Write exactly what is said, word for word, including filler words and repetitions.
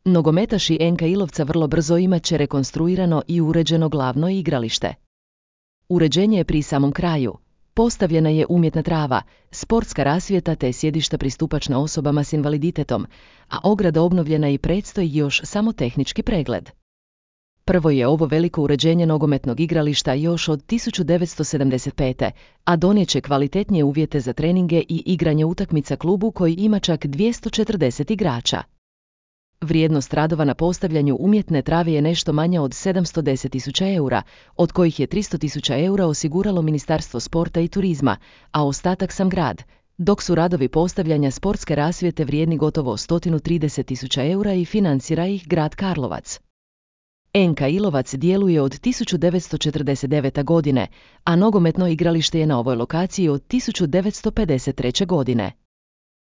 Nogometaši en ka Ilovca vrlo brzo imat će rekonstruirano i uređeno glavno igralište. Uređenje je pri samom kraju. Postavljena je umjetna trava, sportska rasvjeta te sjedišta pristupačna osobama s invaliditetom, a ograda obnovljena i predstoji još samo tehnički pregled. Prvo je ovo veliko uređenje nogometnog igrališta još od tisuću devetsto sedamdeset pete. a donijet će kvalitetnije uvjete za treninge i igranje utakmica klubu koji ima čak dvjesto četrdeset igrača. Vrijednost radova na postavljanju umjetne trave je nešto manja od sedamsto deset tisuća eura, od kojih je tristo tisuća eura osiguralo Ministarstvo sporta i turizma, a ostatak sam grad, dok su radovi postavljanja sportske rasvjete vrijedni gotovo sto trideset tisuća eura i financira ih grad Karlovac. en ka Ilovac djeluje od tisuću devetsto četrdeset devete. godine, a nogometno igralište je na ovoj lokaciji od tisuću devetsto pedeset treće. godine.